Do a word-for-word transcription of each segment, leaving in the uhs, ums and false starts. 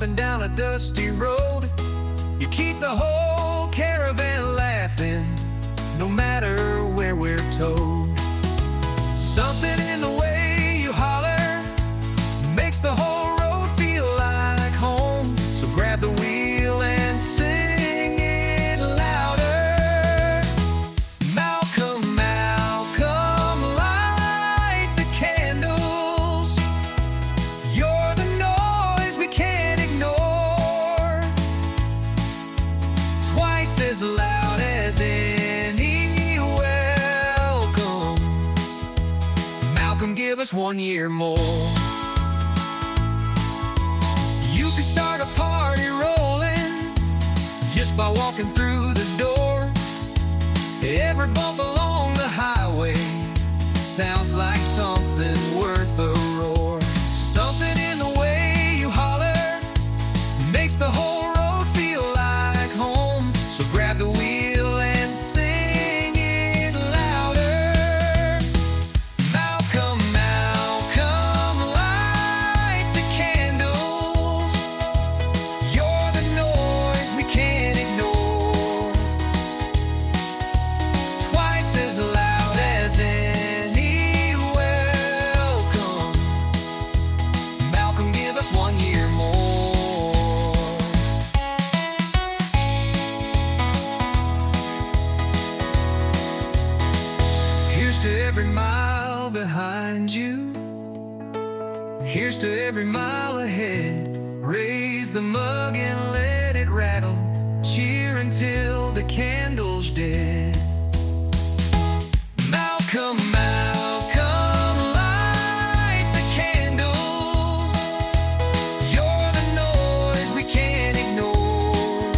stomping down a dusty road. You keep the whole caravan laughing, no matter where we're towed. Something in the way you holler makes the whole road feel like home. So grab the wheel and sing it louder. Malcolm, Malcolm, light the candles. You're the noise we can't ignore. Twice as loud as any welcome. Malcolm, give us one year more. You can start a party rolling just by walking through the door. Every bump along the highway sounds like something worth a roar. Something in the way you holler makes the whole road feel like home. So grab the wheel and sing it louder. Malcolm, Malcolm, light the candles. You're the noise we can't ignore. Twice as loud as any welcome. Malcolm, give us one year more. Here's to every mile behind you. Here's to every mile ahead. Raise the mug and let it rattle. Cheer until the candle's dead. Malcolm, Malcolm, light the candles. You're the noise we can't ignore.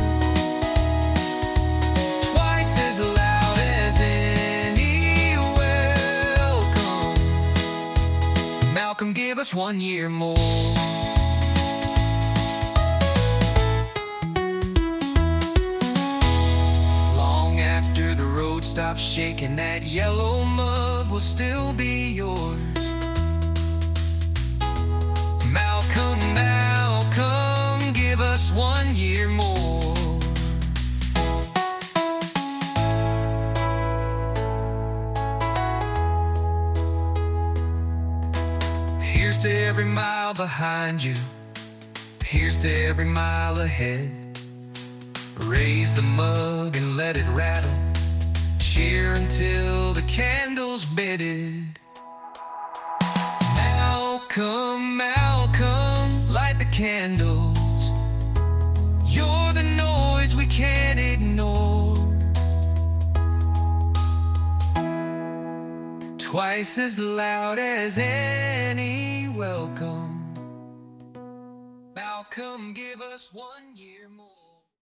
Twice as loud as any welcome. Malcolm, give us one year more. Long after the road stops shaking, that yellow mug will still be yours. Malcolm, Malcolm, give us one year more. Here's to every mile behind you. Here's to every mile ahead. Raise the mug and let it rattle. Cheer until the candle's bedded. Malcolm, Malcolm, light the candles. You're the noise we can't ignore. Twice as loud as any welcome. Malcolm, give us one year more.